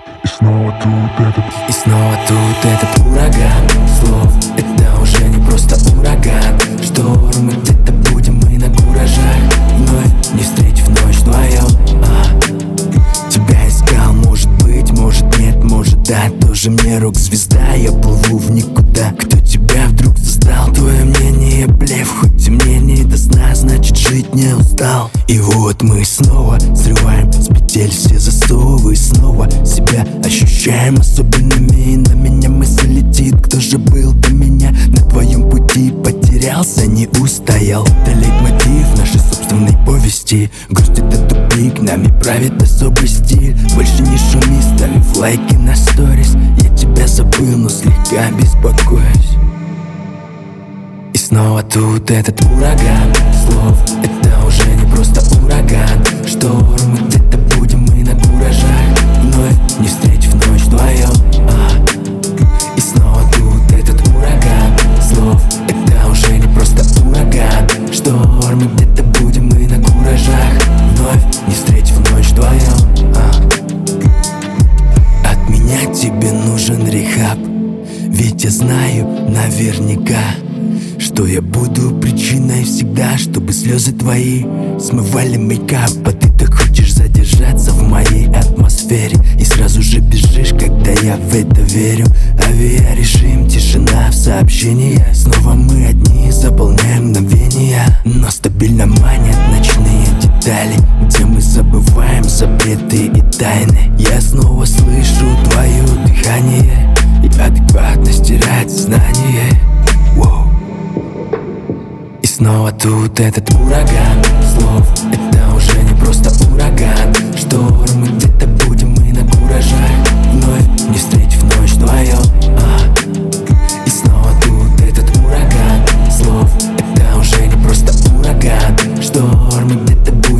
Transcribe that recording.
И снова тут этот ураган слов. Это уже не просто ураган. Шторм, мы где-то будем мы на куражах, вновь не встретив ночь вдвоем. Тебя искал, может быть, может нет, может да. Тоже мне рок-звезда, я плыву в никуда. Кто тебя вдруг застал? Твое мнение блеф, хоть и мне не до сна, значит жить не устал. И вот мы снова срываем с петель все засовы, снова себя ощущаем особенными. И на меня мысль летит: кто же был до меня на твоем пути? Потерялся, не устоял. Это лейтмотив нашей собственной повести. Грусть — это тупик, нами правит особый стиль. Больше не шуми, ставив лайки на сторис. Я тебя забыл, но слегка беспокоюсь. И снова тут этот ураган слов. Это уже не просто ураган. Шторм, мы где-то будем мы на куражах, вновь не встретив ночь вдвоем. И снова тут этот ураган слов. Это уже не просто ураган. Шторм, мы где-то будем мы на куражах, вновь не встретив ночь вдвоем. От меня тебе нужен рехаб, ведь я знаю наверняка, что я буду причиной всегда, чтобы слезы твои смывали мейкап. А ты так хочешь задержаться в моей атмосфере и сразу же бежишь, когда я в это верю. Авиарежим, тишина в сообщениях. Снова мы одни, заполняем мгновения, но стабильно манят ночные детали, где мы забываем запреты и тайны. Я снова слышу твое дыхание, и адекватность теряет знание. И снова тут этот ураган слов. Это уже не просто ураган. Шторм, мы где-то будем мы на куражах, вновь не встретив ночь вдвоем. И снова тут этот ураган слов. Это уже не просто ураган. Шторм, мы где-то будем